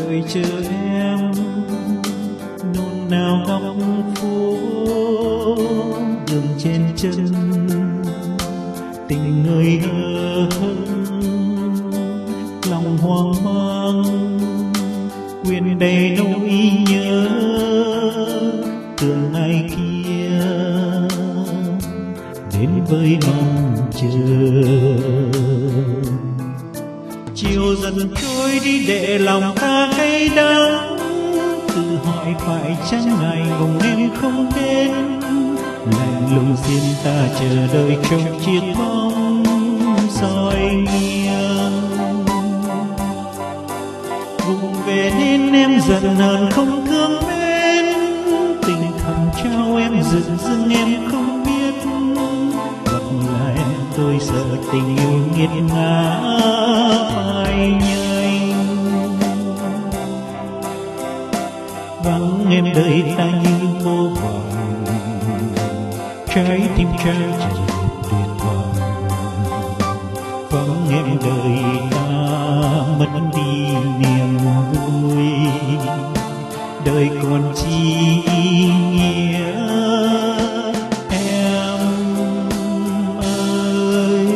đợi chờ em nôn nao góc phố đường trên chân, tình người hờ hững lòng hoang mang, quyện đầy nỗi nhớ tưởng ngày kia đến với mong chờ. Chiều dần trôi đi để lòng ta cay đắng, tự hỏi phải chăng ngày cùng em không đến, lạnh lùng riêng ta chờ đợi trong chiếc bóng soi nghiêng. Vùng về nên em giận hờn không thương mến, tình thầm trao em dừng dưng em không biết, gặp lại em tôi sợ tình yêu nghiệt ngã phai nhanh. Vắng em đời ta như vô vọng, trái tim trai chờ tuyệt vọng. Vắng em đời ta mất đi niềm vui, đời còn chi nghĩa em ơi.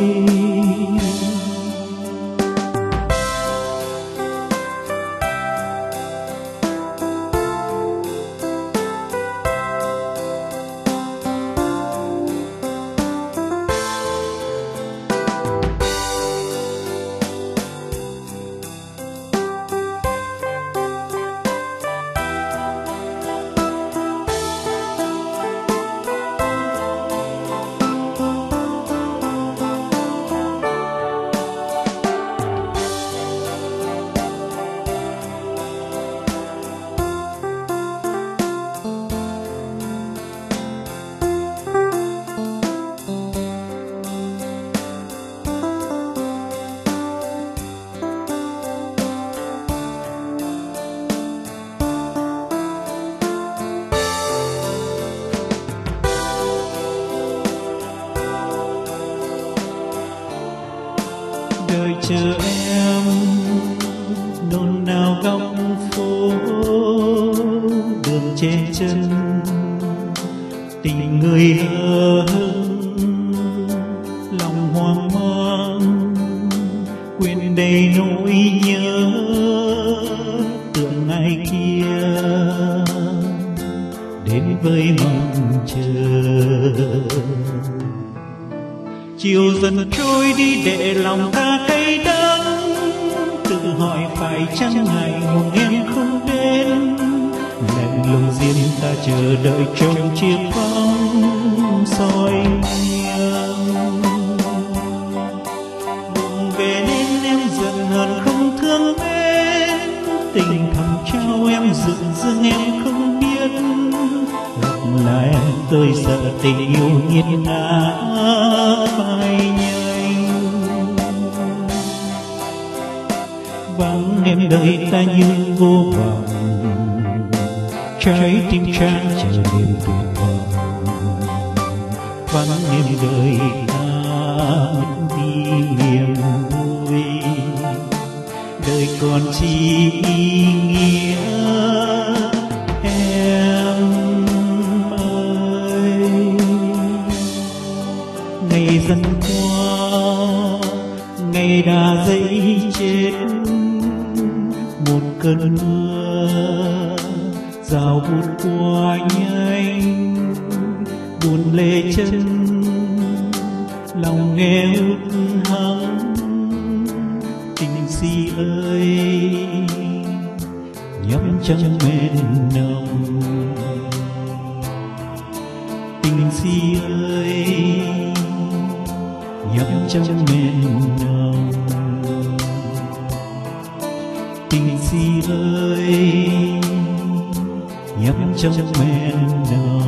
Đợi chờ em nôn nao góc phố đường trên chân, tình người hờ hững lòng hoang mang, quên đầy nỗi nhớ tưởng ngày kia đến với mong chờ. Chiều dần trôi đi để lòng ta cay đắng, tự hỏi phải chăng ngày mong em không đến, lạnh lùng riêng ta chờ đợi trong chiếc bóng soi nghiêng. Buồn về nên em giận hờn không thương mến, tình thầm trao em dừng dưng em không biết, gặp lại em tôi sợ tình yêu nghiệt ngã phai nhanh. Vắng em đời ta như vô vọng, trái tim trai chờ niềm tuyệt vọng. Vắng em đời ta mất đi niềm vui, đời còn chi ý nghĩa em ơi. Ngày dần qua ngày đã dẫy chết, một cơn mưa rào vụt qua nhanh, buồn lệ chân lòng nghe hụt hẫng. Tình si ơi nhắm trăng men nồng, tình si ơi nhắm trăng men nồng, tình si ơi nhắm trăng men nồng.